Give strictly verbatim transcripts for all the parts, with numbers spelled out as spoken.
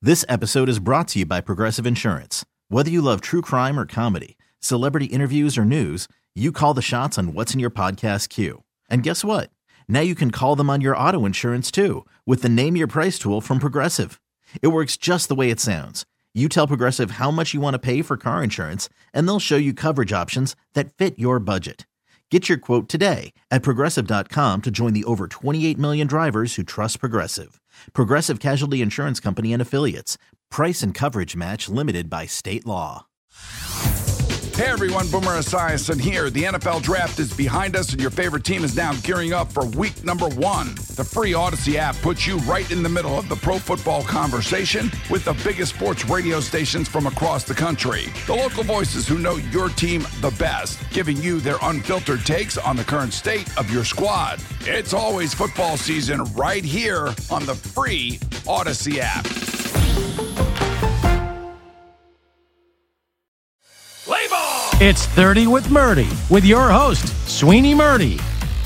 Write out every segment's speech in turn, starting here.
This episode is brought to you by Progressive Insurance. Whether you love true crime or comedy, celebrity interviews or news, you call the shots on what's in your podcast queue. And guess what? Now you can call them on your auto insurance too with the Name Your Price tool from Progressive. It works just the way it sounds. You tell Progressive how much you want to pay for car insurance, and they'll show you coverage options that fit your budget. Get your quote today at Progressive dot com to join the over twenty-eight million drivers who trust Progressive. Progressive Casualty Insurance Company and Affiliates. Price and coverage match limited by state law. Hey everyone, Boomer Esiason here. The N F L Draft is behind us and your favorite team is now gearing up for week number one. The free Odyssey app puts you right in the middle of the pro football conversation with the biggest sports radio stations from across the country. The local voices who know your team the best, giving you their unfiltered takes on the current state of your squad. It's always football season right here on the free Odyssey app. It's thirty with Murdy, with your host, Sweeney Murdy.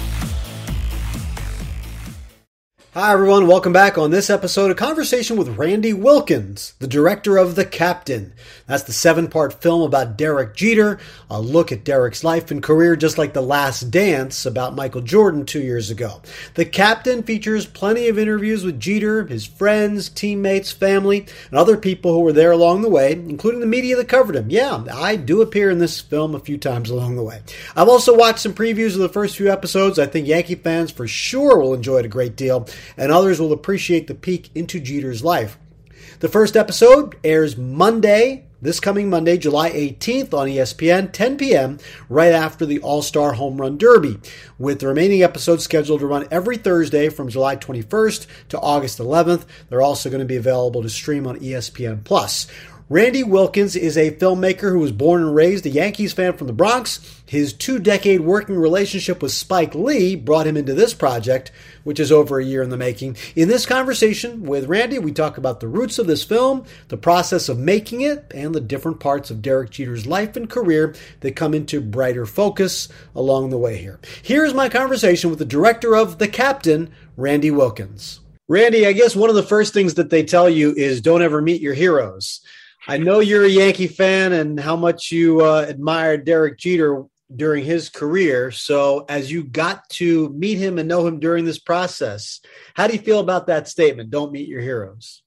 Hi, everyone. Welcome back on this episode, a conversation with Randy Wilkins, the director of The Captain. That's the seven-part film about Derek Jeter, a look at Derek's life and career, just like The Last Dance about Michael Jordan two years ago. The Captain features plenty of interviews with Jeter, his friends, teammates, family, and other people who were there along the way, including the media that covered him. Yeah, I do appear in this film a few times along the way. I've also watched some previews of the first few episodes. I think Yankee fans for sure will enjoy it a great deal, and others will appreciate the peek into Jeter's life. The first episode airs Monday, this coming Monday, July eighteenth on E S P N, ten p.m., right after the All-Star Home Run Derby, with the remaining episodes scheduled to run every Thursday from July twenty-first to August eleventh. They're also going to be available to stream on E S P N Plus. Randy Wilkins is a filmmaker who was born and raised a Yankees fan from the Bronx. His two-decade working relationship with Spike Lee brought him into this project, which is over a year in the making. In this conversation with Randy, we talk about the roots of this film, the process of making it, and the different parts of Derek Jeter's life and career that come into brighter focus along the way here. Here's my conversation with the director of The Captain, Randy Wilkins. Randy, I guess one of the first things that they tell you is don't ever meet your heroes. I know you're a Yankee fan and how much you uh, admired Derek Jeter during his career. So as you got to meet him and know him during this process, how do you feel about that statement? Don't meet your heroes.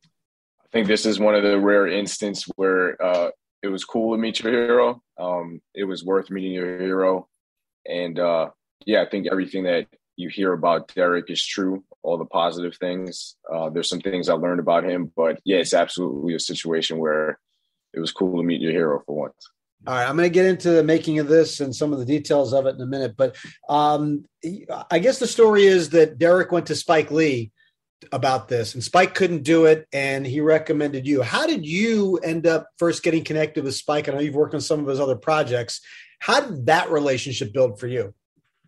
I think this is one of the rare instances where uh, it was cool to meet your hero. Um, it was worth meeting your hero. And uh, yeah, I think everything that you hear about Derek is true. All the positive things. Uh, there's some things I learned about him, but yeah, it's absolutely a situation where it was cool to meet your hero for once. All right, I'm going to get into the making of this and some of the details of it in a minute, but um, I guess the story is that Derek went to Spike Lee about this, and Spike couldn't do it, and he recommended you. How did you end up first getting connected with Spike? I know you've worked on some of his other projects. How did that relationship build for you?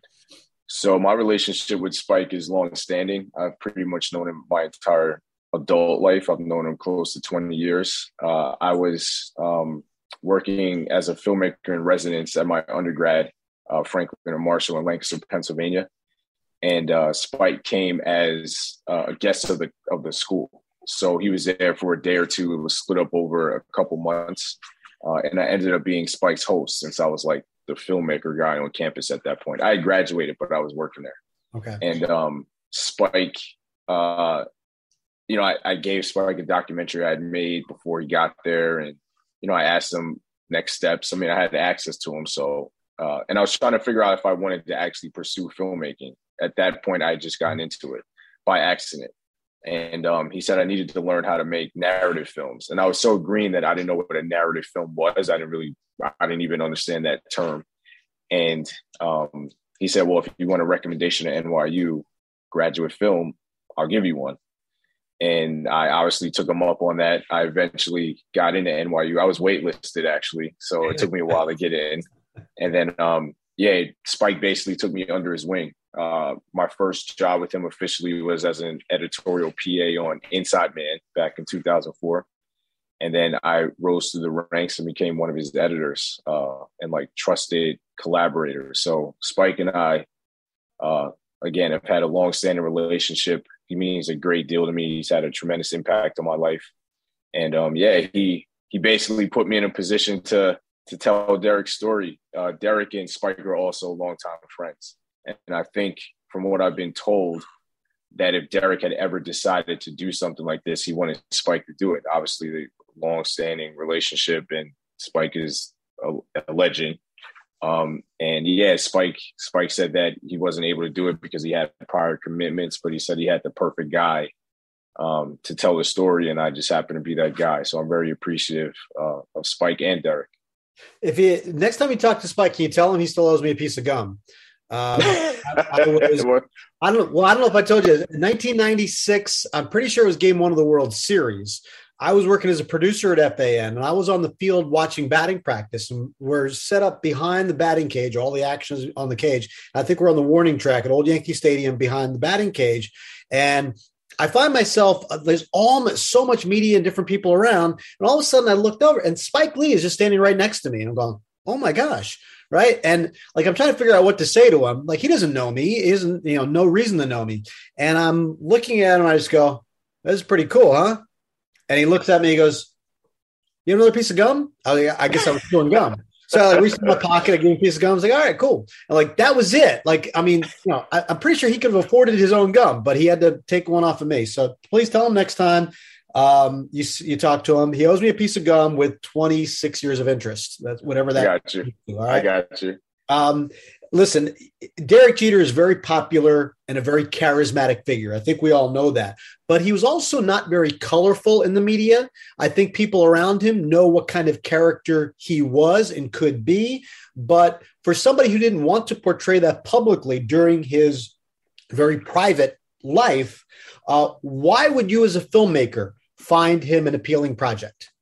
So my relationship with Spike is long-standing. I've pretty much known him my entire adult life. I've known him close to twenty years. Uh, I was um, working as a filmmaker in residence at my undergrad, uh, Franklin and Marshall in Lancaster, Pennsylvania. And uh, Spike came as uh, a guest of the of the school. So he was there for a day or two. It was split up over a couple months. Uh, and I ended up being Spike's host since I was like the filmmaker guy on campus at that point. I had graduated, but I was working there. Okay. And um, Spike, uh, you know, I, I gave Spike a documentary I had made before he got there. And, you know, I asked him next steps. I mean, I had access to him. So, uh, and I was trying to figure out if I wanted to actually pursue filmmaking. At that point, I had just gotten into it by accident. And um, he said I needed to learn how to make narrative films. And I was so green that I didn't know what a narrative film was. I didn't really, I didn't even understand that term. And um, he said, well, if you want a recommendation at N Y U graduate film, I'll give you one. And I obviously took him up on that. I eventually got into N Y U. I was waitlisted, actually. So it took me a while to get in. And then, um, yeah, Spike basically took me under his wing. Uh, my first job with him officially was as an editorial P A on Inside Man back in two thousand four. And then I rose through the ranks and became one of his editors uh, and like trusted collaborators. So Spike and I, uh, again, have had a long-standing relationship. He means a great deal to me. He's had a tremendous impact on my life. And um, yeah, he he basically put me in a position to to tell Derek's story. Uh, Derek and Spike are also longtime friends, and I think from what I've been told, that if Derek had ever decided to do something like this, he wanted Spike to do it. Obviously, the long-standing relationship, and Spike is a, a legend. Um, and yeah, Spike Spike said that he wasn't able to do it because he had prior commitments, but he said he had the perfect guy um, to tell the story, and I just happened to be that guy. So I'm very appreciative uh, of Spike and Derek. If he next time you talk to Spike, can you tell him he still owes me a piece of gum? Um, I, I, was, I don't know. Well, I don't know if I told you. In nineteen ninety-six, I'm pretty sure it was Game One of the World Series. I was working as a producer at F A N, and I was on the field watching batting practice. And we're set up behind the batting cage, all the actions on the cage. I think we're on the warning track at Old Yankee Stadium behind the batting cage, and I find myself, there's all so much media and different people around, and all of a sudden I looked over, and Spike Lee is just standing right next to me, and I'm going, oh my gosh, right? And like I'm trying to figure out what to say to him. Like he doesn't know me, he isn't, you know, no reason to know me. And I'm looking at him, and I just go, this is pretty cool, huh? And he looks at me, he goes, you have another piece of gum? I, I guess I was chewing gum. So I like, reached in my pocket, I gave him a piece of gum. I was like, all right, cool. And like, that was it. Like, I mean, you know, I, I'm pretty sure he could have afforded his own gum, but he had to take one off of me. So please tell him next time um, you you talk to him, he owes me a piece of gum with twenty-six years of interest. That's whatever that. I got you. All right? I got you. Um, listen, Derek Jeter is very popular and a very charismatic figure. I think we all know that. But he was also not very colorful in the media. I think people around him know what kind of character he was and could be. But for somebody who didn't want to portray that publicly during his very private life, uh, why would you as a filmmaker find him an appealing project?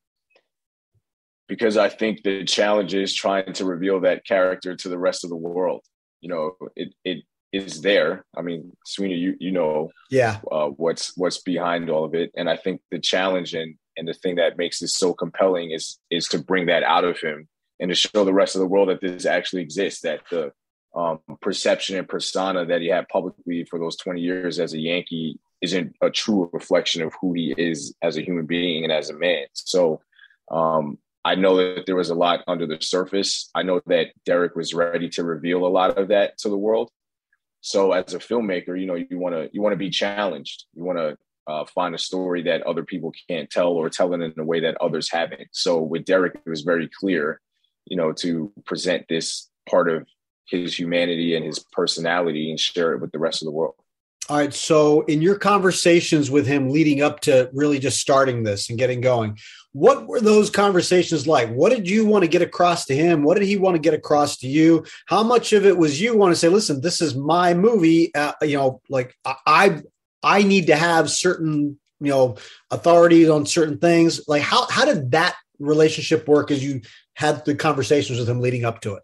Because I think the challenge is trying to reveal that character to the rest of the world. You know, it it is there. I mean, Sweeney, you you know, yeah, uh, what's what's behind all of it, and I think the challenge and and the thing that makes this so compelling is is to bring that out of him and to show the rest of the world that this actually exists. That the um, perception and persona that he had publicly for those twenty years as a Yankee isn't a true reflection of who he is as a human being and as a man. So. Um, I know that there was a lot under the surface. I know that Derek was ready to reveal a lot of that to the world. So as a filmmaker, you know, you want to you want to be challenged. You want to uh, find a story that other people can't tell or tell it in a way that others haven't. So with Derek, it was very clear, you know, to present this part of his humanity and his personality and share it with the rest of the world. All right. So in your conversations with him leading up to really just starting this and getting going, what were those conversations like? What did you want to get across to him? What did he want to get across to you? How much of it was you want to say, listen, this is my movie. Uh, you know, like I, I need to have certain, you know, authorities on certain things. Like how, how did that relationship work as you had the conversations with him leading up to it?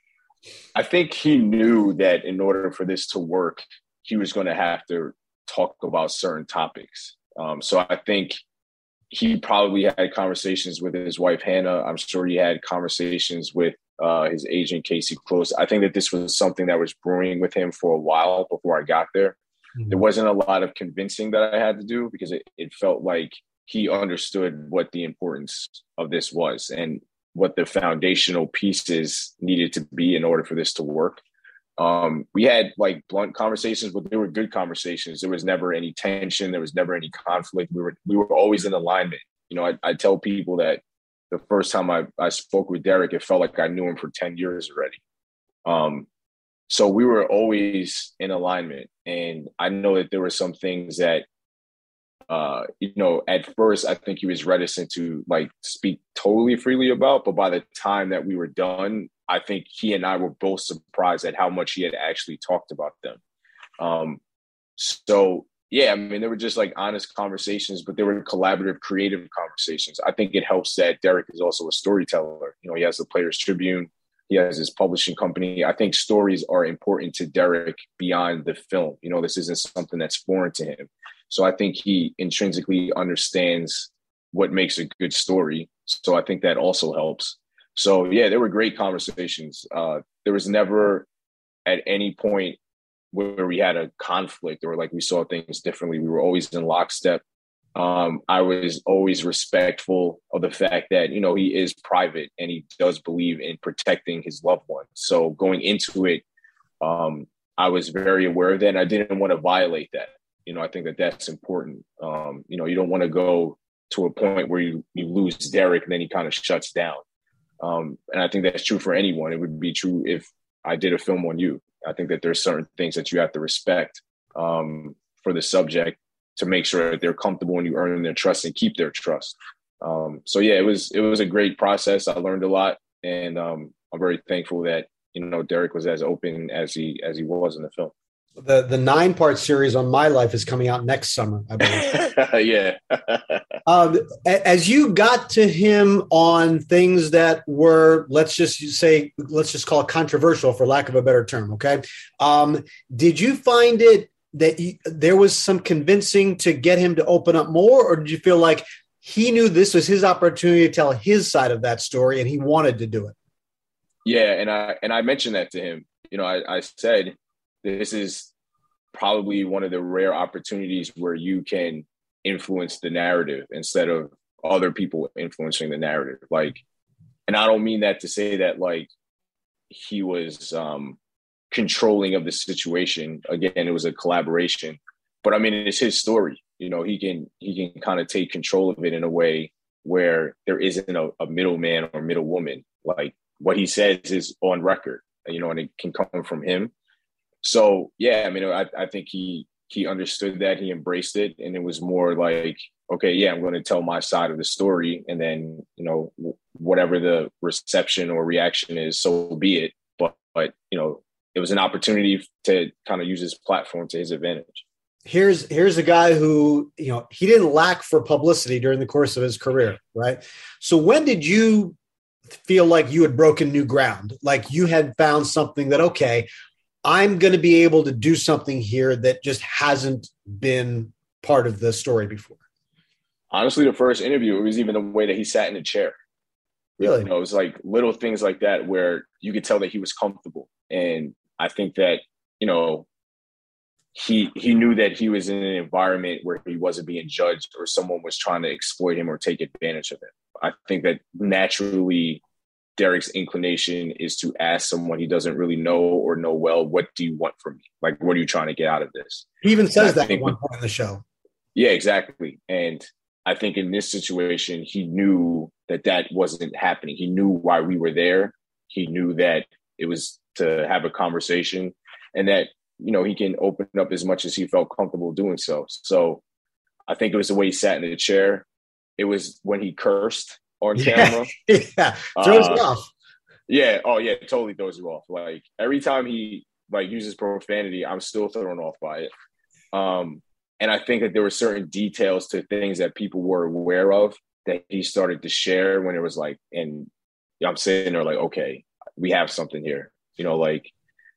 I think he knew that in order for this to work, he was going to have to talk about certain topics. Um, so I think he probably had conversations with his wife, Hannah. I'm sure he had conversations with uh, his agent, Casey Close. I think that this was something that was brewing with him for a while before I got there. Mm-hmm. There wasn't a lot of convincing that I had to do because it, it felt like he understood what the importance of this was and what the foundational pieces needed to be in order for this to work. Um, we had like blunt conversations, but they were good conversations. There was never any tension. There was never any conflict. We were, we were always in alignment. You know, I, I tell people that the first time I, I spoke with Derek, it felt like I knew him for ten years already. Um, so we were always in alignment. And I know that there were some things that, uh, you know, at first, I think he was reticent to like speak totally freely about, but by the time that we were done, I think he and I were both surprised at how much he had actually talked about them. Um, so, yeah, I mean, they were just like honest conversations, but they were collaborative, creative conversations. I think it helps that Derek is also a storyteller. You know, he has the Players Tribune. He has his publishing company. I think stories are important to Derek beyond the film. You know, this isn't something that's foreign to him. So I think he intrinsically understands what makes a good story. So I think that also helps. So, yeah, there were great conversations. Uh, there was never at any point where we had a conflict or like we saw things differently. We were always in lockstep. Um, I was always respectful of the fact that, you know, he is private and he does believe in protecting his loved ones. So going into it, um, I was very aware of that, and I didn't want to violate that. You know, I think that that's important. Um, you know, you don't want to go to a point where you, you lose Derek and then he kind of shuts down. Um, and I think that's true for anyone. It would be true if I did a film on you. I think that there's certain things that you have to respect um, for the subject to make sure that they're comfortable and you earn their trust and keep their trust. Um, so yeah, it was it was a great process. I learned a lot, and um, I'm very thankful that, you know, Derek was as open as he as he was in the film. The the nine part series on My Life is coming out next summer, I believe. Yeah. um, as you got to him on things that were, let's just say, let's just call it controversial, for lack of a better term. Okay. Um, did you find it that you, there was some convincing to get him to open up more, or did you feel like he knew this was his opportunity to tell his side of that story and he wanted to do it? Yeah. And I, and I mentioned that to him. You know, I, I said, this is probably one of the rare opportunities where you can influence the narrative instead of other people influencing the narrative. Like, and I don't mean that to say that like he was um, controlling of the situation. Again, it was a collaboration, but I mean, it's his story. You know, he can, he can kind of take control of it in a way where there isn't a, a middleman or middlewoman. Like, what he says is on record, you know, and it can come from him. So, yeah, I mean, I, I think he he understood that, he embraced it, and it was more like, okay, yeah, I'm going to tell my side of the story, and then, you know, w- whatever the reception or reaction is, so be it. But, but, you know, it was an opportunity to kind of use his platform to his advantage. Here's here's a guy who, you know, he didn't lack for publicity during the course of his career, right? So when did you feel like you had broken new ground, like you had found something that, okay, I'm going to be able to do something here that just hasn't been part of the story before? Honestly, the first interview, it was even the way that he sat in the chair. Really? You know, it was like little things like that where you could tell that he was comfortable. And I think that, you know, he he knew that he was in an environment where he wasn't being judged or someone was trying to exploit him or take advantage of him. I think that naturally Derek's inclination is to ask someone he doesn't really know or know well, what do you want from me? Like, what are you trying to get out of this? He even says that at one point in the show. Yeah, exactly. And I think in this situation, he knew that that wasn't happening. He knew why we were there. He knew that it was to have a conversation and that, you know, he can open up as much as he felt comfortable doing so. So I think it was the way he sat in the chair. It was when he cursed on camera. Yeah, yeah. Throws uh, you off. Yeah. Oh, yeah. It totally throws you off. Like, every time he like uses profanity, I'm still thrown off by it. Um, and I think that there were certain details to things that people were aware of that he started to share when it was like, and I'm sitting there like, okay, we have something here. You know, like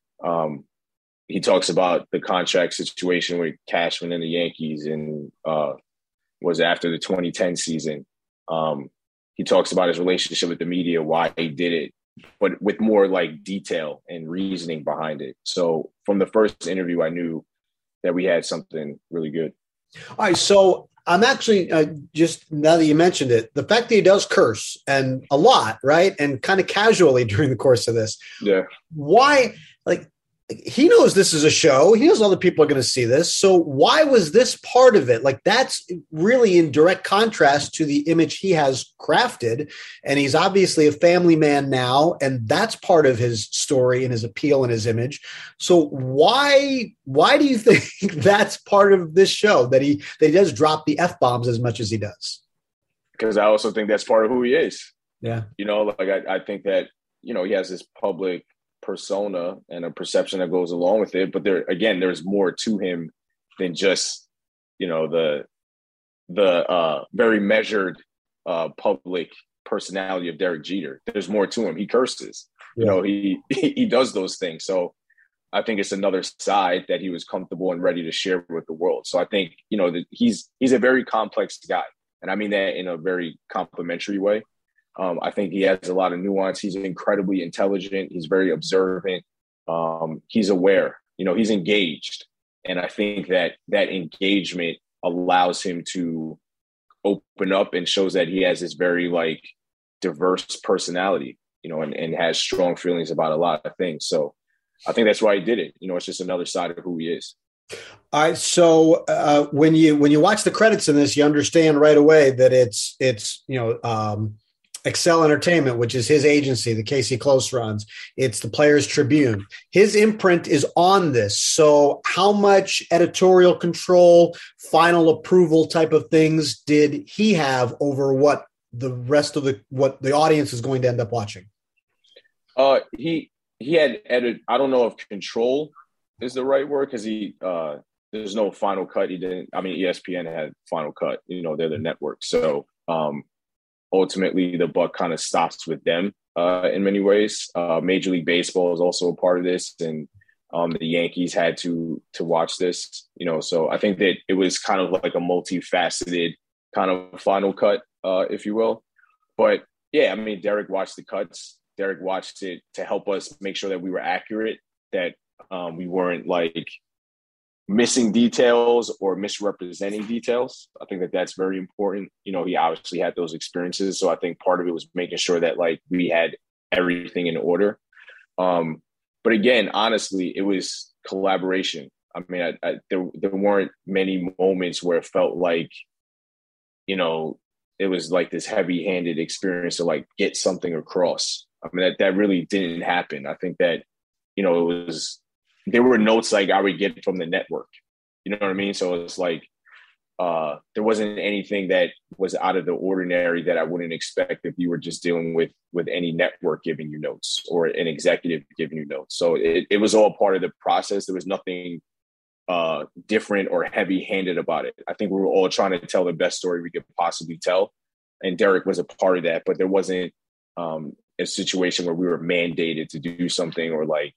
um, he talks about the contract situation with Cashman and the Yankees, and uh, was after the twenty ten season. Um, He talks about his relationship with the media, why he did it, but with more like detail and reasoning behind it. So from the first interview, I knew that we had something really good. All right. So I'm actually uh, just, now that you mentioned it, the fact that he does curse and a lot, right? And kind of casually during the course of this. Yeah. Why, like, he knows this is a show. He knows other people are going to see this. So why was this part of it? Like, that's really in direct contrast to the image he has crafted. And he's obviously a family man now. And that's part of his story and his appeal and his image. So why, why do you think that's part of this show, that he, that he does drop the F-bombs as much as he does? Because I also think that's part of who he is. Yeah. You know, like I, I think that, you know, he has this public persona and a perception that goes along with it, but there again there's more to him than just, you know, the the uh very measured uh public personality of Derek Jeter. There's more to him. He curses, yeah. You know, he he does those things. So I think it's another side that he was comfortable and ready to share with the world. So I think, you know, that he's he's a very complex guy, and I mean that in a very complimentary way. Um, I think he has a lot of nuance. He's incredibly intelligent. He's very observant. Um, he's aware. You know, he's engaged. And I think that that engagement allows him to open up and shows that he has this very like diverse personality, you know, and, and has strong feelings about a lot of things. So I think that's why he did it. You know, it's just another side of who he is. All right. So uh, when you when you watch the credits in this, you understand right away that it's it's you know um, Excel Entertainment, which is his agency, the K C Close runs. It's the Players Tribune. His imprint is on this. So how much editorial control, final approval type of things did he have over what the rest of the what the audience is going to end up watching? Uh, he he had edit. I don't know if control is the right word, because he uh, there's no final cut. He didn't. I mean, E S P N had final cut. You know, they're the network. So um, ultimately, the buck kind of stops with them uh, in many ways. Uh, Major League Baseball is also a part of this, and um, the Yankees had to to watch this. You know, so I think that it was kind of like a multifaceted kind of final cut, uh, if you will. But yeah, I mean, Derek watched the cuts. Derek watched it to help us make sure that we were accurate, that um, we weren't like missing details or misrepresenting details. I think that that's very important. You know, he obviously had those experiences. So I think part of it was making sure that like we had everything in order. Um, but again, honestly, it was collaboration. I mean, I, I, there, there weren't many moments where it felt like, you know, it was like this heavy-handed experience to like get something across. I mean, that, that really didn't happen. I think that, you know, it was, there were notes like I would get from the network, you know what I mean? So it's like, uh, there wasn't anything that was out of the ordinary that I wouldn't expect if you were just dealing with, with any network giving you notes or an executive giving you notes. So it, it was all part of the process. There was nothing uh, different or heavy-handed about it. I think we were all trying to tell the best story we could possibly tell. And Derek was a part of that, but there wasn't um, a situation where we were mandated to do something or like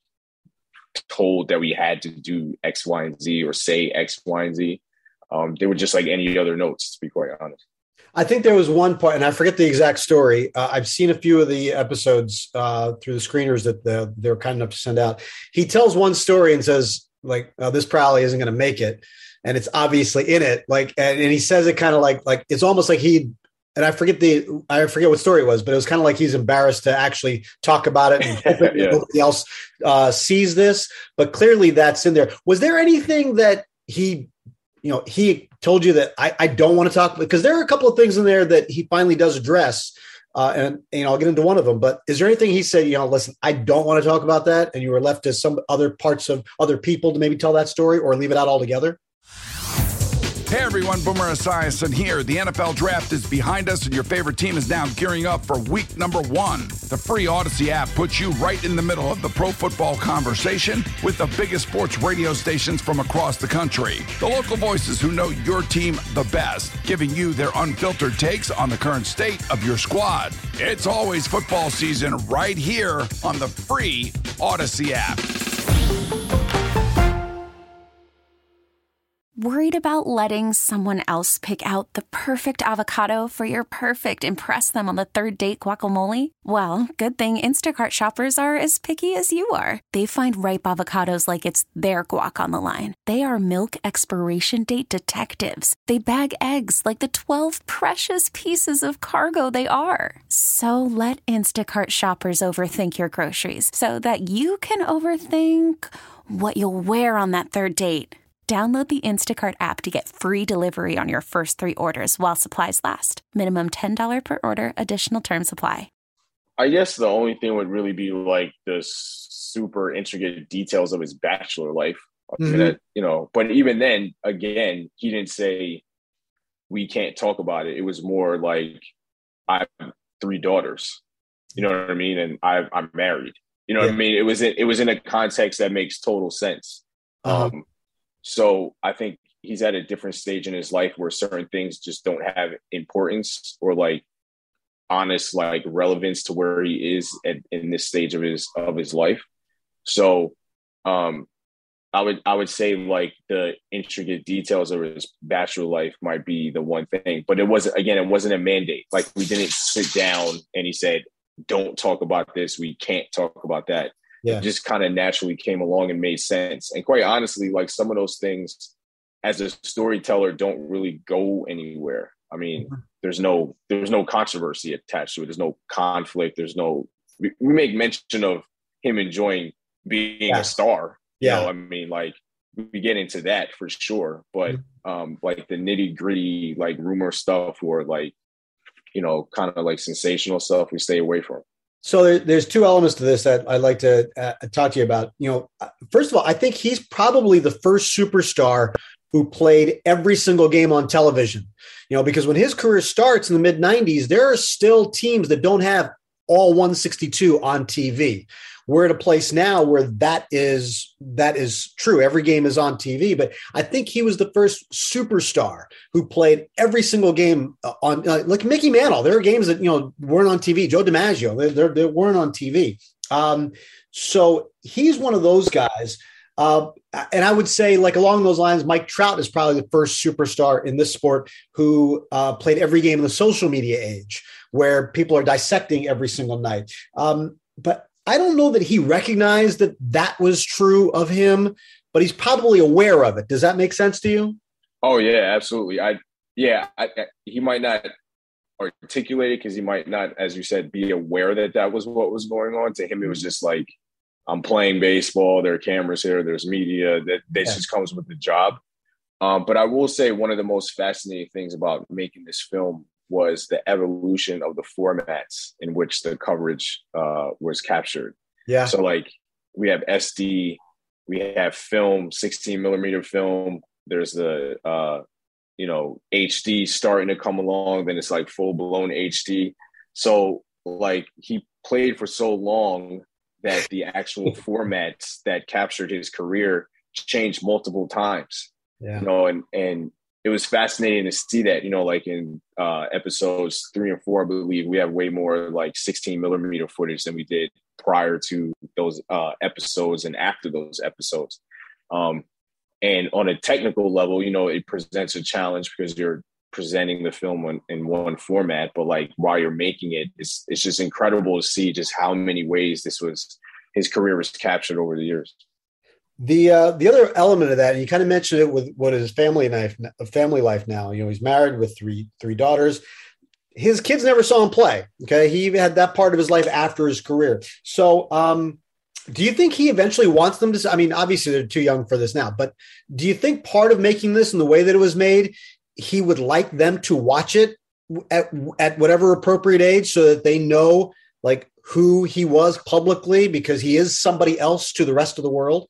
told that we had to do X, Y, and Z or say X, Y, and Z. Um, they were just like any other notes, to be quite honest. I think there was one part, and I forget the exact story. Uh, I've seen a few of the episodes uh, through the screeners that the, they're kind enough to send out. He tells one story and says, like, oh, this probably isn't going to make it. And it's obviously in it. Like, and, and he says it kind of like, like, it's almost like he, and I forget the, I forget what story it was, but it was kind of like he's embarrassed to actually talk about it and yeah. Nobody else uh, sees this, but clearly that's in there. Was there anything that he, you know, he told you that I, I don't want to talk, because there are a couple of things in there that he finally does address. Uh, and, you know, I'll get into one of them, but is there anything he said, you know, listen, I don't want to talk about that, and you were left to some other parts of other people to maybe tell that story or leave it out altogether? Hey everyone, Boomer Esiason here. The N F L Draft is behind us and your favorite team is now gearing up for week number one. The free Odyssey app puts you right in the middle of the pro football conversation with the biggest sports radio stations from across the country. The local voices who know your team the best, giving you their unfiltered takes on the current state of your squad. It's always football season right here on the free Odyssey app. Worried about letting someone else pick out the perfect avocado for your perfect impress them on the third date guacamole? Well, good thing Instacart shoppers are as picky as you are. They find ripe avocados like it's their guac on the line. They are milk expiration date detectives. They bag eggs like the twelve precious pieces of cargo they are. So let Instacart shoppers overthink your groceries so that you can overthink what you'll wear on that third date. Download the Instacart app to get free delivery on your first three orders while supplies last. Minimum ten dollars per order. Additional terms apply. I guess the only thing would really be like the super intricate details of his bachelor life. Mm-hmm. I mean, that, you know, but even then, again, he didn't say we can't talk about it. It was more like I have three daughters. You know what I mean? And I, I'm married. You know yeah. what I mean? It was in, it was in a context that makes total sense. Uh-huh. Um, So I think he's at a different stage in his life where certain things just don't have importance or like honest, like relevance to where he is at, in this stage of his, of his life. So um, I would, I would say like the intricate details of his bachelor life might be the one thing, but it wasn't, again, it wasn't a mandate. Like we didn't sit down and he said, don't talk about this. We can't talk about that. Yeah. It just kind of naturally came along and made sense. And quite honestly, like some of those things as a storyteller don't really go anywhere. I mean, there's no there's no controversy attached to it. There's no conflict. There's no we, we make mention of him enjoying being yeah. a star. You yeah. know, I mean, like we get into that for sure, but um, like the nitty gritty, like rumor stuff or like, you know, kind of like sensational stuff, we stay away from. So there, there's two elements to this that I'd like to uh, talk to you about. You know, first of all, I think he's probably the first superstar who played every single game on television. You know, because when his career starts in the mid nineties, there are still teams that don't have all one sixty-two on T V. We're at a place now where that is that is true. Every game is on T V, but I think he was the first superstar who played every single game on, uh, like Mickey Mantle. There are games that, you know, weren't on T V. Joe DiMaggio, they, they're, they weren't on T V. Um, so he's one of those guys. Uh, and I would say, like along those lines, Mike Trout is probably the first superstar in this sport who uh, played every game in the social media age, where people are dissecting every single night. Um, but I don't know that he recognized that that was true of him, but he's probably aware of it. Does that make sense to you? Oh yeah, absolutely. I yeah, I, I, he might not articulate it because he might not, as you said, be aware that that was what was going on. To him, it was just like, I'm playing baseball. There are cameras here. There's media. That this yeah. just comes with the job. Um, but I will say one of the most fascinating things about making this film was the evolution of the formats in which the coverage uh, was captured. Yeah. So like we have S D, we have film, sixteen millimeter film. There's the, uh, you know, H D starting to come along. Then it's like full blown H D. So like he played for so long that the actual formats that captured his career changed multiple times. Yeah. You know, and, and, it was fascinating to see that, you know, like in uh, episodes three and four, I believe we have way more like sixteen millimeter footage than we did prior to those uh, episodes and after those episodes. Um, and on a technical level, you know, it presents a challenge because you're presenting the film in, in one format, but like while you're making it, it's, it's just incredible to see just how many ways this was, his career was captured over the years. The uh, the other element of that, and you kind of mentioned it with what is family life, family life now. You know, he's married with three three daughters. His kids never saw him play. Okay, he even had that part of his life after his career. So, um, do you think he eventually wants them to? I mean, obviously they're too young for this now, but do you think part of making this and the way that it was made, he would like them to watch it at at whatever appropriate age, so that they know like who he was publicly, because he is somebody else to the rest of the world?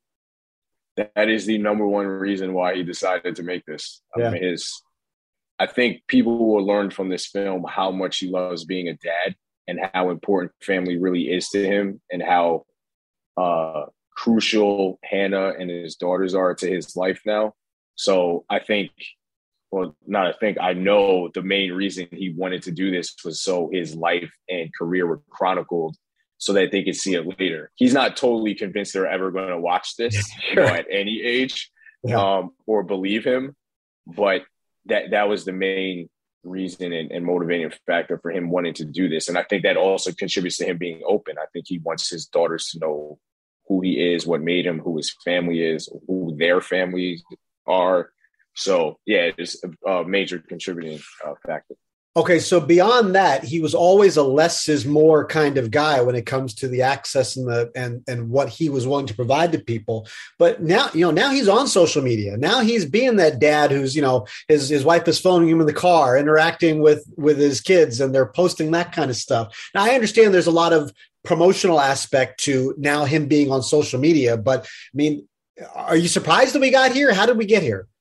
That is the number one reason why he decided to make this. Yeah. I mean, his, I think people will learn from this film how much he loves being a dad and how important family really is to him, and how uh, crucial Hannah and his daughters are to his life now. So I think, well, not I think, I know the main reason he wanted to do this was so his life and career were chronicled, so that they could see it later. He's not totally convinced they're ever going to watch this Sure. you know, at any age yeah. um, or believe him. But that that was the main reason and, and motivating factor for him wanting to do this. And I think that also contributes to him being open. I think he wants his daughters to know who he is, what made him, who his family is, who their families are. So, yeah, it's a, a major contributing uh, factor. Okay, so beyond that, he was always a less is more kind of guy when it comes to the access and the and and what he was willing to provide to people. But now, you know, now he's on social media. Now he's being that dad who's, you know, his his wife is phoning him in the car, interacting with with his kids, and they're posting that kind of stuff. Now, I understand there's a lot of promotional aspect to now him being on social media, but I mean, are you surprised that we got here? How did we get here?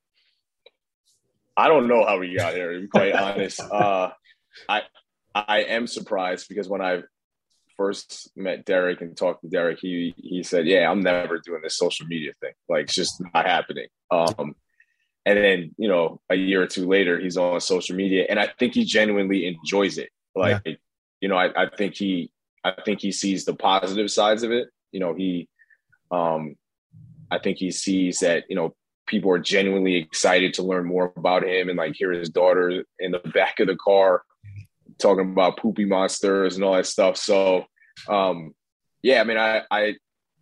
I don't know how we got here, to be quite honest. Uh, I I am surprised because when I first met Derek and talked to Derek, he he said, yeah, I'm never doing this social media thing. Like, it's just not happening. Um, and then, you know, a year or two later, he's on social media, and I think he genuinely enjoys it. Like, yeah. you know, I, I think he I think he sees the positive sides of it. You know, he um, I think he sees that, you know, people are genuinely excited to learn more about him, and like hear his daughter in the back of the car talking about poopy monsters and all that stuff. So, um, yeah, I mean, I, I,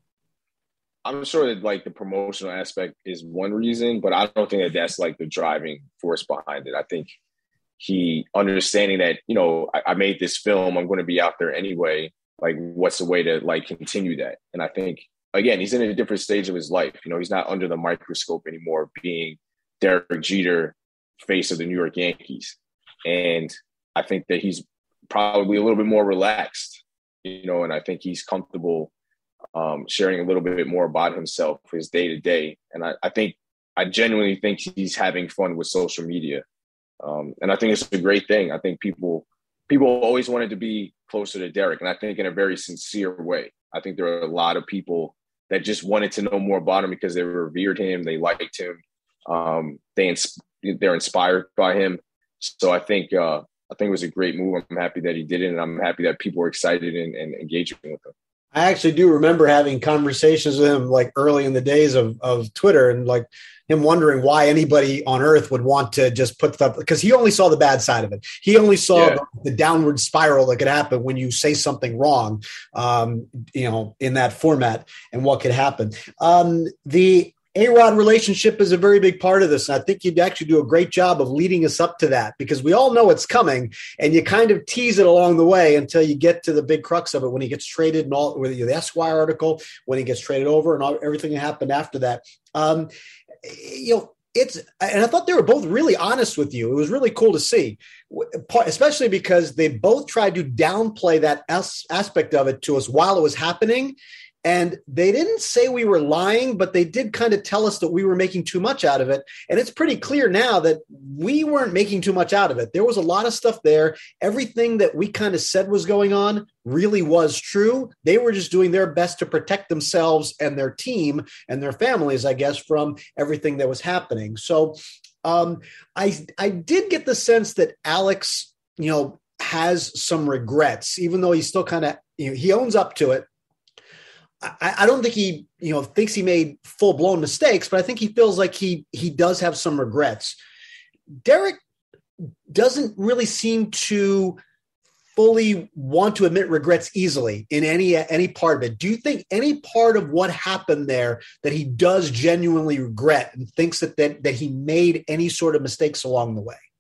I'm sure that like the promotional aspect is one reason, but I don't think that that's like the driving force behind it. I think he understanding that, you know, I, I made this film, I'm going to be out there anyway. Like, what's the way to like continue that? And I think, again, he's in a different stage of his life. You know, he's not under the microscope anymore, being Derek Jeter, face of the New York Yankees. And I think that he's probably a little bit more relaxed, you know, and I think he's comfortable um, sharing a little bit more about himself, his day to day. And I, I think, I genuinely think he's having fun with social media. Um, and I think it's a great thing. I think people, people always wanted to be closer to Derek. And I think in a very sincere way. I think there are a lot of people that just wanted to know more about him because they revered him. They liked him. Um, they, ins- they're inspired by him. So I think, uh, I think it was a great move. I'm happy that he did it. And I'm happy that people were excited and, and engaging with him. I actually do remember having conversations with him like early in the days of, of Twitter, and like him wondering why anybody on earth would want to just put stuff, because he only saw the bad side of it. He only saw yeah. the, the downward spiral that could happen when you say something wrong, um, you know, in that format, and what could happen. Um, the A-Rod relationship is a very big part of this. And I think you'd actually do a great job of leading us up to that, because we all know it's coming, and you kind of tease it along the way until you get to the big crux of it when he gets traded, and all with the Esquire article, when he gets traded over, and all, everything that happened after that. Um, you know, it's, and I thought they were both really honest with you. It was really cool to see, especially because they both tried to downplay that as- aspect of it to us while it was happening. And they didn't say we were lying, but they did kind of tell us that we were making too much out of it. And it's pretty clear now that we weren't making too much out of it. There was a lot of stuff there. Everything that we kind of said was going on really was true. They were just doing their best to protect themselves and their team and their families, I guess, from everything that was happening. So um, I, I did get the sense that Alex, you know, has some regrets, even though he's still kind of, you know, he owns up to it. I, I don't think he, you know, thinks he made full blown mistakes, but I think he feels like he he does have some regrets. Derek doesn't really seem to fully want to admit regrets easily in any any part of it. Do you think any part of what happened there that he does genuinely regret and thinks that that, that he made any sort of mistakes along the way?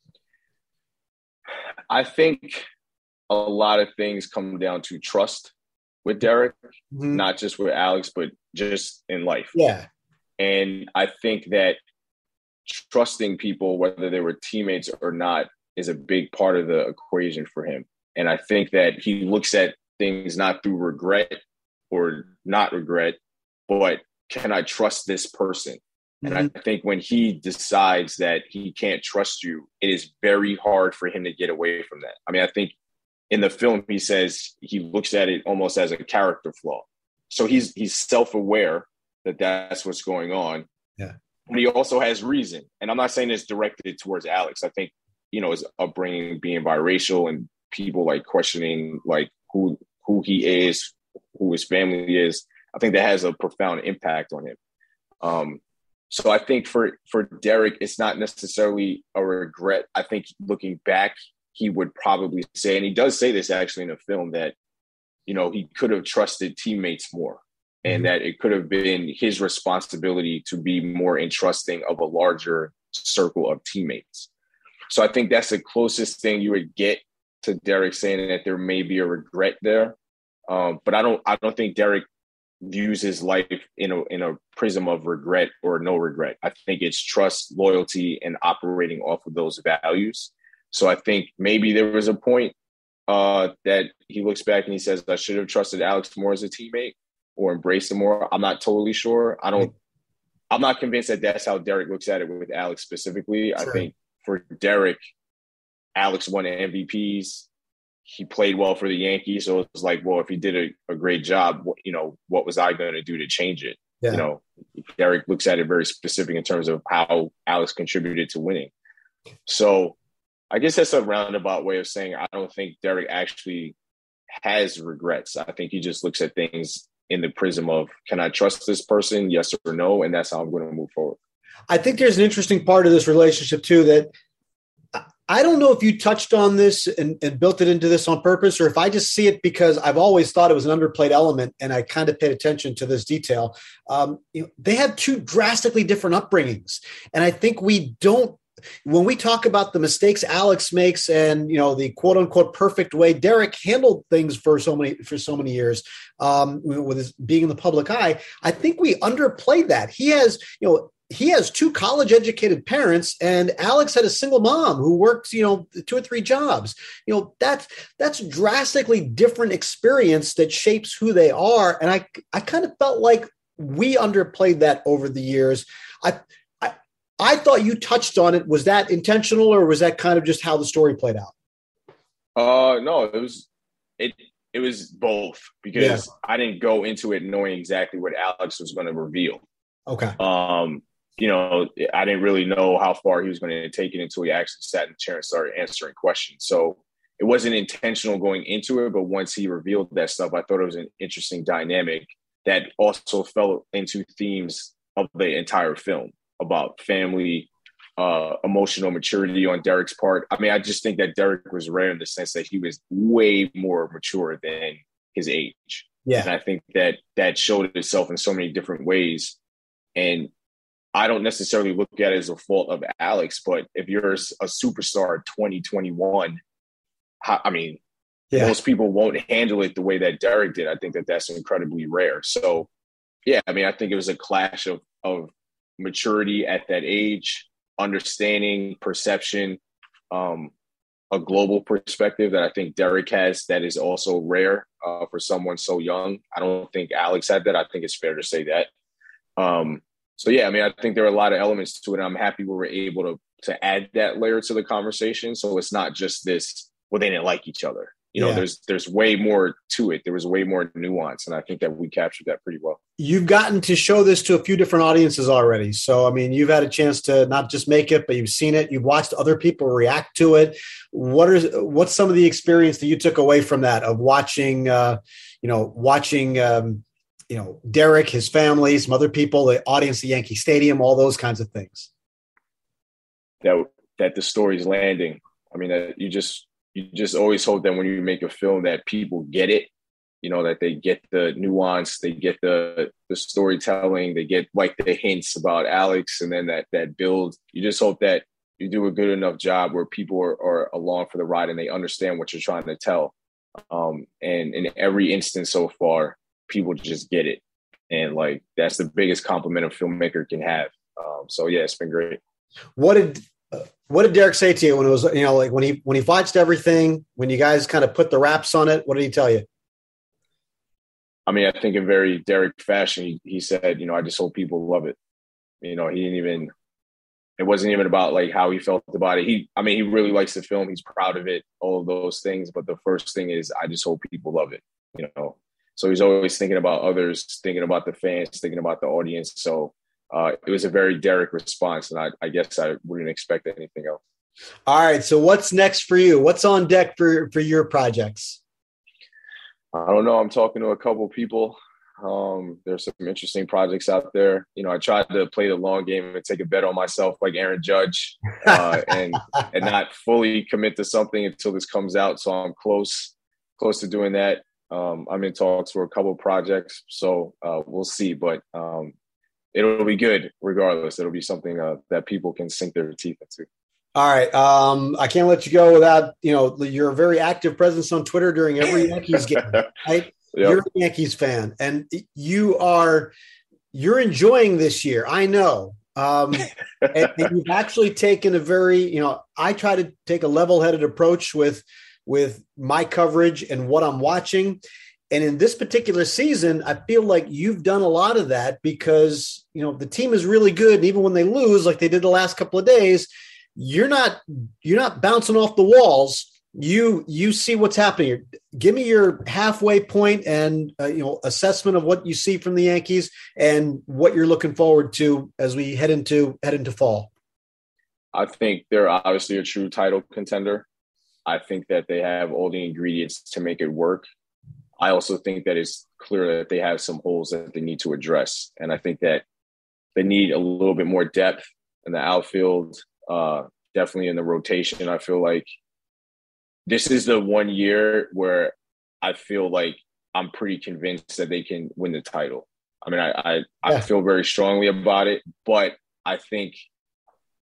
I think a lot of things come down to trust with Derek, mm-hmm. not just with Alex, but just in life. Yeah. And I think that trusting people, whether they were teammates or not, is a big part of the equation for him. And I think that he looks at things not through regret or not regret, but can I trust this person? Mm-hmm. And I think when he decides that he can't trust you, it is very hard for him to get away from that. I mean, I think in the film, he says he looks at it almost as a character flaw. So he's he's self-aware that that's what's going on. Yeah. But he also has reason. And I'm not saying it's directed towards Alex. I think, you know, his upbringing being biracial and people like questioning like who who he is, who his family is, I think that has a profound impact on him. Um, so I think for, for Derek, it's not necessarily a regret. I think looking back, he would probably say, and he does say this actually in the film, that, you know, he could have trusted teammates more, and that it could have been his responsibility to be more entrusting of a larger circle of teammates. So I think that's the closest thing you would get to Derek saying that there may be a regret there. Um, but I don't, I don't think Derek views his life in a, in a prism of regret or no regret. I think it's trust, loyalty, and operating off of those values. So I think maybe there was a point uh, that he looks back and he says, I should have trusted Alex more as a teammate or embraced him more. I'm not totally sure. I don't, I'm not convinced that that's how Derek looks at it with Alex specifically. Sure. I think for Derek, Alex won M V Ps. He played well for the Yankees. So it was like, well, if he did a, a great job, you know, what was I going to do to change it? Yeah. You know, Derek looks at it very specific in terms of how Alex contributed to winning. So I guess that's a roundabout way of saying I don't think Derek actually has regrets. I think he just looks at things in the prism of, can I trust this person? Yes or no? And that's how I'm going to move forward. I think there's an interesting part of this relationship too, that I don't know if you touched on this and, and built it into this on purpose, or if I just see it because I've always thought it was an underplayed element and I kind of paid attention to this detail. Um, you know, they have two drastically different upbringings. And I think we don't when we talk about the mistakes Alex makes and, you know, the quote unquote perfect way Derek handled things for so many, for so many years, um, with his being in the public eye, I think we underplayed that. He has, you know, he has two college educated parents, and Alex had a single mom who works, you know, two or three jobs. You know, that's, that's drastically different experience that shapes who they are. And I, I kind of felt like we underplayed that over the years. I, I, I thought you touched on it. Was that intentional, or was that kind of just how the story played out? Uh, no, it was, it, it was both, because Yeah. I didn't go into it knowing exactly what Alex was going to reveal. Okay. Um, you know, I didn't really know how far he was going to take it until he actually sat in the chair and started answering questions. So it wasn't intentional going into it, but once he revealed that stuff, I thought it was an interesting dynamic that also fell into themes of the entire film about family, uh, emotional maturity on Derek's part. I mean, I just think that Derek was rare in the sense that he was way more mature than his age. Yeah. And I think that that showed itself in so many different ways. And I don't necessarily look at it as a fault of Alex, but if you're a superstar at twenty, twenty-one, I mean, yeah. most people won't handle it the way that Derek did. I think that that's incredibly rare. So, yeah, I mean, I think it was a clash of, of maturity at that age, understanding, perception, um, a global perspective that I think Derek has that is also rare uh, for someone so young. I don't think Alex had that. I think it's fair to say that. Um, So, yeah, I mean, I think there are a lot of elements to it. I'm happy we were able to to add that layer to the conversation. So it's not just this, well, they didn't like each other. You know, yeah. there's there's way more to it. There was way more nuance. And I think that we captured that pretty well. You've gotten to show this to a few different audiences already. So, I mean, you've had a chance to not just make it, but you've seen it. You've watched other people react to it. What is what's some of the experience that you took away from that of watching, uh, you know, watching um you know, Derek, his family, some other people, the audience at Yankee Stadium, all those kinds of things? That that the story's landing. I mean, that you just you just always hope that when you make a film that people get it, you know, that they get the nuance, they get the the storytelling, they get like the hints about Alex, and then that that build. You just hope that you do a good enough job where people are, are along for the ride and they understand what you're trying to tell. Um, and in every instance so far, people just get it. And like, that's the biggest compliment a filmmaker can have. Um, so yeah, it's been great. What did, uh, what did Derek say to you when it was, you know, like when he, when he watched everything, when you guys kind of put the wraps on it, what did he tell you? I mean, I think in very Derek fashion, he, he said, you know, I just hope people love it. You know, he didn't even, it wasn't even about like how he felt about it. He, I mean, he really likes the film. He's proud of it, all of those things. But the first thing is, I just hope people love it, you know? So he's always thinking about others, thinking about the fans, thinking about the audience. So uh, it was a very Derek response, and I, I guess I wouldn't expect anything else. All right. So what's next for you? What's on deck for, for your projects? I don't know. I'm talking to a couple of people. Um, there's some interesting projects out there. You know, I tried to play the long game and take a bet on myself like Aaron Judge uh, and and not fully commit to something until this comes out. So I'm close, close to doing that. Um, I'm in talks for a couple of projects, so uh, we'll see. But um, it'll be good regardless. It'll be something uh, that people can sink their teeth into. All right. Um, I can't let you go without, you know, your very active presence on Twitter during every Yankees game, right? Yep. You're a Yankees fan, and you are you're enjoying this year. I know. Um, and, and you've actually taken a very, you know, I try to take a level-headed approach with with my coverage and what I'm watching. And in this particular season, I feel like you've done a lot of that because, you know, the team is really good. And even when they lose, like they did the last couple of days, you're not, you're not bouncing off the walls. You, you see what's happening. Give me your halfway point and, uh, you know, assessment of what you see from the Yankees and what you're looking forward to as we head into, head into fall. I think they're obviously a true title contender. I think that they have all the ingredients to make it work. I also think that it's clear that they have some holes that they need to address. And I think that they need a little bit more depth in the outfield, uh, definitely in the rotation. I feel like this is the one year where I feel like I'm pretty convinced that they can win the title. I mean, I I, I feel very strongly about it, but I think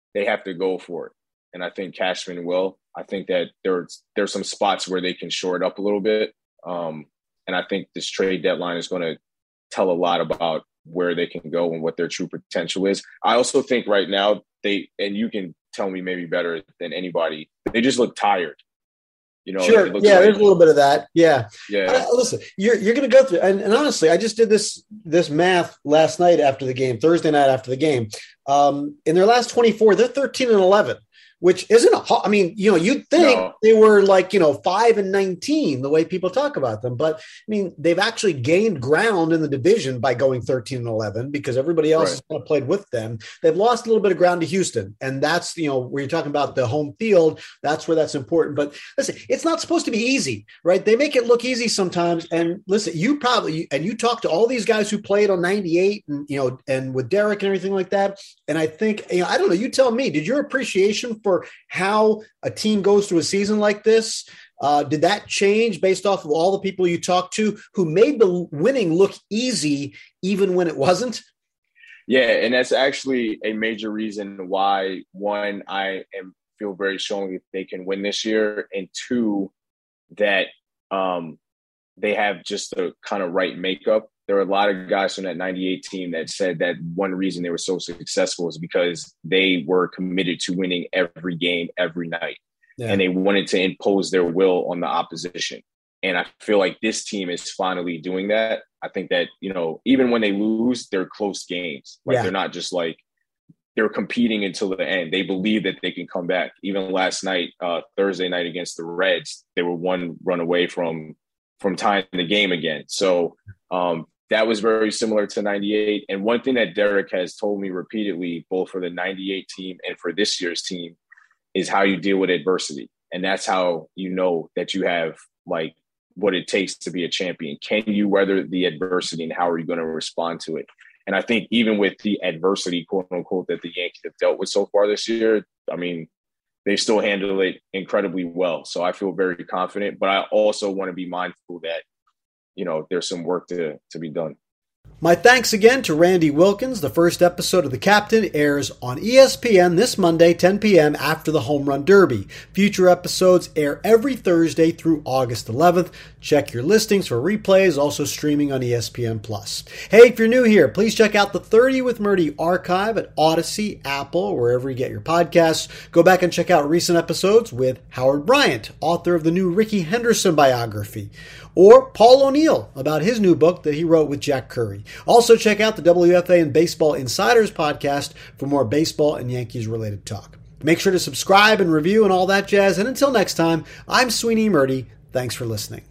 they have to go for it. And I think Cashman will. I think that there's there's some spots where they can shore it up a little bit. Um, and I think this trade deadline is going to tell a lot about where they can go and what their true potential is. I also think right now they, and you can tell me maybe better than anybody, they just look tired. You know, sure. Yeah, like, there's a little bit of that. Yeah. Yeah. Uh, listen, you're you're going to go through, and, and honestly, I just did this this math last night after the game, Thursday night after the game. Um, in their last twenty-four, they're thirteen and eleven. Which isn't a, I mean, you know, you'd think no. they were like, you know, five and nineteen, the way people talk about them. But I mean, they've actually gained ground in the division by going thirteen and eleven because everybody else right. has kind of played with them. They've lost a little bit of ground to Houston. And that's, you know, where you're talking about the home field, that's where that's important. But listen, it's not supposed to be easy, right? They make it look easy sometimes. And listen, you probably, and you talk to all these guys who played on ninety-eight and, you know, and with Derek and everything like that. And I think, you know, I don't know, you tell me, did your appreciation for For how a team goes through a season like this, uh, did that change based off of all the people you talked to who made the winning look easy even when it wasn't? Yeah, and that's actually a major reason why, one, I am feel very strongly that they can win this year, and two, that um, they have just the kind of right makeup. There are a lot of guys from that ninety-eight team that said that one reason they were so successful is because they were committed to winning every game, every night. Yeah. And they wanted to impose their will on the opposition. And I feel like this team is finally doing that. I think that, you know, even when they lose, they're close games. Like yeah. they're not just like, they're competing until the end. They believe that they can come back. Even last night, uh, Thursday night against the Reds, they were one run away from, from tying the game again. So, um, that was very similar to ninety-eight. And one thing that Derek has told me repeatedly, both for the ninety-eight team and for this year's team, is how you deal with adversity. And that's how you know that you have like what it takes to be a champion. Can you weather the adversity, and how are you going to respond to it? And I think even with the adversity, quote unquote, that the Yankees have dealt with so far this year, I mean, they still handle it incredibly well. So I feel very confident, but I also want to be mindful that, you know, there's some work to, to be done. My thanks again to Randy Wilkins. The first episode of The Captain airs on E S P N this Monday, ten p.m. after the Home Run Derby. Future episodes air every Thursday through August eleventh. Check your listings for replays, also streaming on E S P N plus. Hey, if you're new here, please check out the thirty with Murdy archive at Odyssey, Apple, wherever you get your podcasts. Go back and check out recent episodes with Howard Bryant, author of the new Rickey Henderson biography, or Paul O'Neill about his new book that he wrote with Jack Curry. Also check out the W F A and Baseball Insiders podcast for more baseball and Yankees-related talk. Make sure to subscribe and review and all that jazz. And until next time, I'm Sweeney Murdy. Thanks for listening.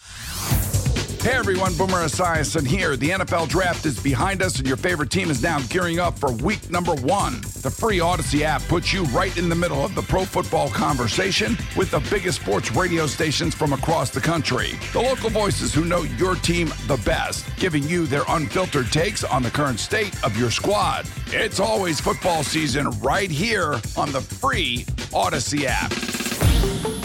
Hey everyone, Boomer Esiason here. The N F L Draft is behind us and your favorite team is now gearing up for week number one. The free Odyssey app puts you right in the middle of the pro football conversation with the biggest sports radio stations from across the country. The local voices who know your team the best, giving you their unfiltered takes on the current state of your squad. It's always football season right here on the free Odyssey app.